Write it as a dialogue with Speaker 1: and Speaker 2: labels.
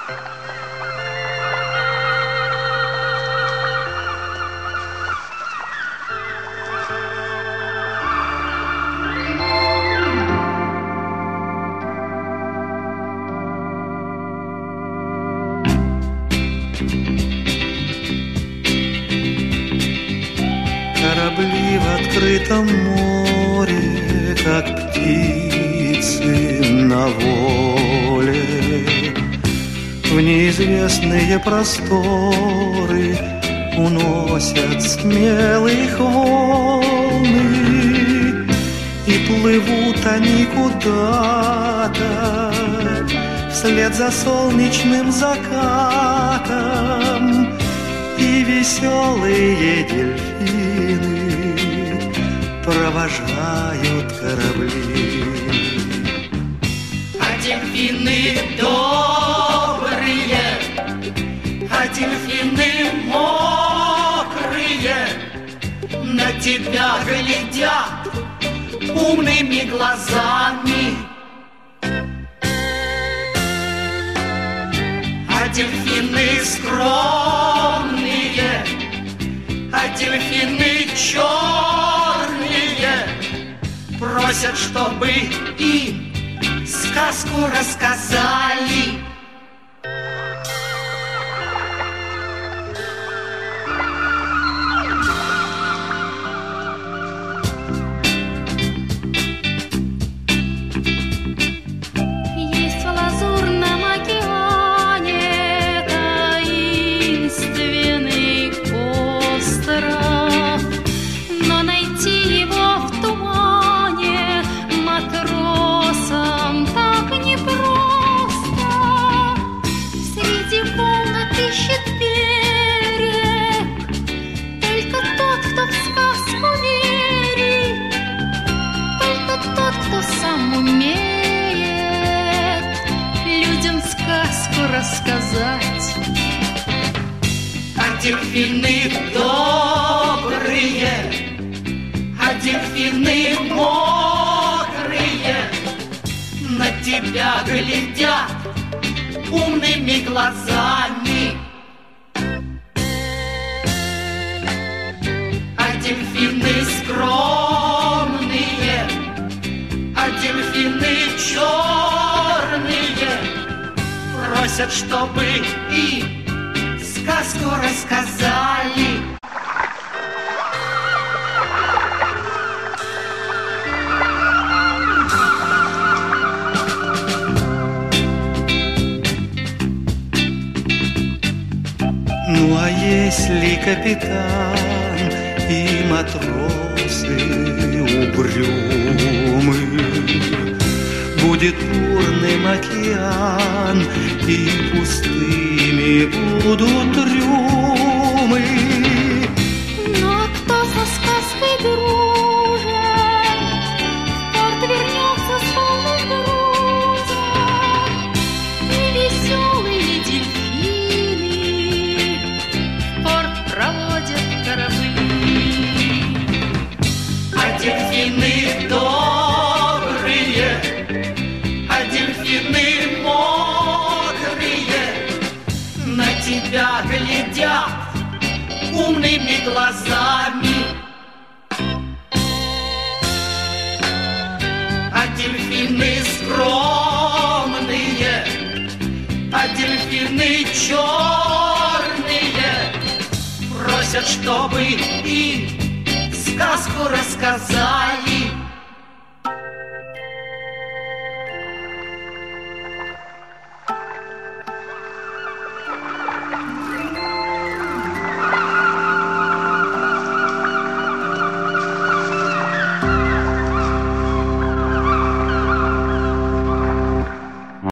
Speaker 1: Корабли в открытом море, как птицы на воле, в неизвестные просторы уносят смелых волны, и плывут они куда-то вслед за солнечным закатом, и веселые дельфины провожают корабли.
Speaker 2: А дельфины добрые, а дельфины мокрые, на тебя глядят умными глазами. А дельфины скромные, а дельфины черные, просят, чтобы им сказку рассказали.
Speaker 3: Есть в лазурном океане таинственный остров, но найти его в тумане матросам так непросто. Среди волн отыщет берег только тот, кто в сказку верит, только тот, кто сам умеет людям сказку рассказать.
Speaker 2: А дельфины добрые, а дельфины мокрые, на тебя глядят умными глазами. А дельфины скромные, а дельфины черные, просят, чтобы им сказку рассказали.
Speaker 1: Ну а если капитан и матросы угрюмы, будет бурным океан, и пустыми будут трюмы.
Speaker 3: Ну а кто со сказкой дружен, в порт вернется с полным грузом, и веселые дельфины в порт проводят корабли.
Speaker 2: А дельфины добрые, а дельфины мокрые, на тебя глядят умными глазами. А дельфины скромные, а дельфины черные, просят, чтобы им сказку рассказали.